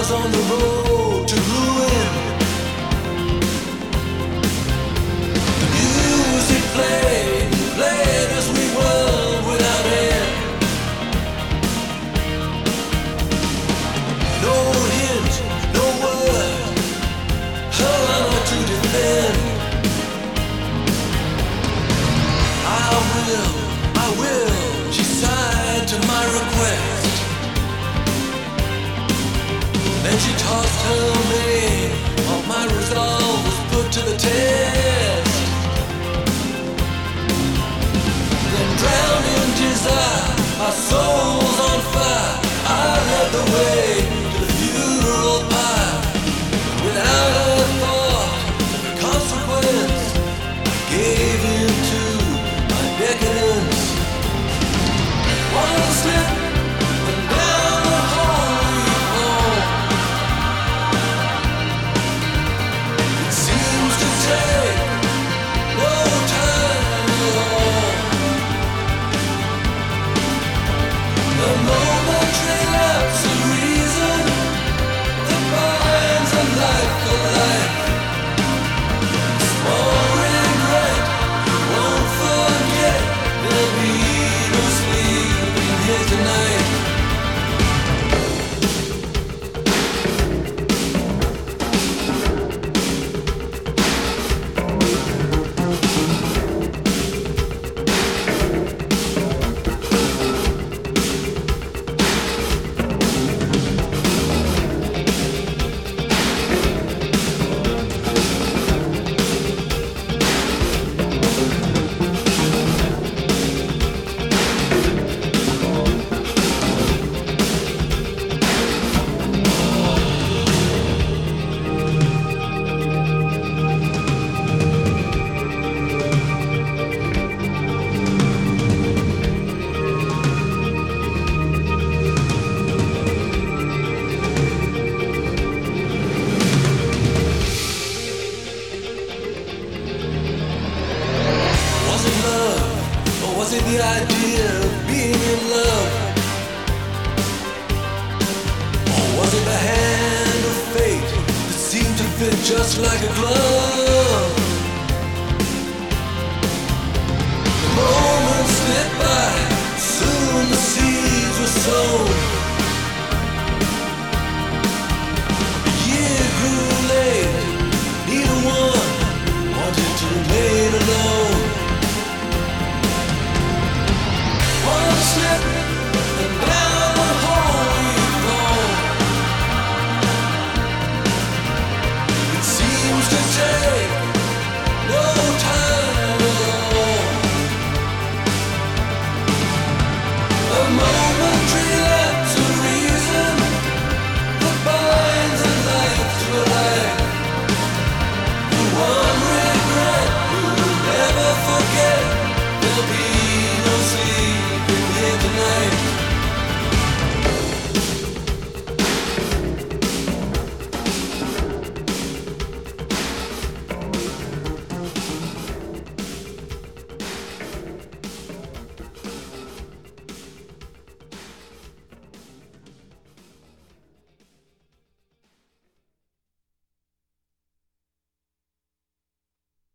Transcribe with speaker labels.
Speaker 1: was on the road to ruin. The music played as we whirled without end. No hint, no word, her honor to defend. I will, she sighed to my request. Then she tossed her mane, all my resolve was put to the test. Then drowned in desire, our souls on fire, I led the way to the funeral pyre. Without a thought of the consequence, I gave in to my decadence. One slip and down the hall we fall. It seems to take no time at all. The momentary lapse of reason that binds a life for life. Small regret, you won't forget. There'll be no sleeping here tonight. Was it love, or was it the idea of being in love? Or was it the hand of fate that seemed to fit just like a glove? The moments slipped by, soon the seeds were sown.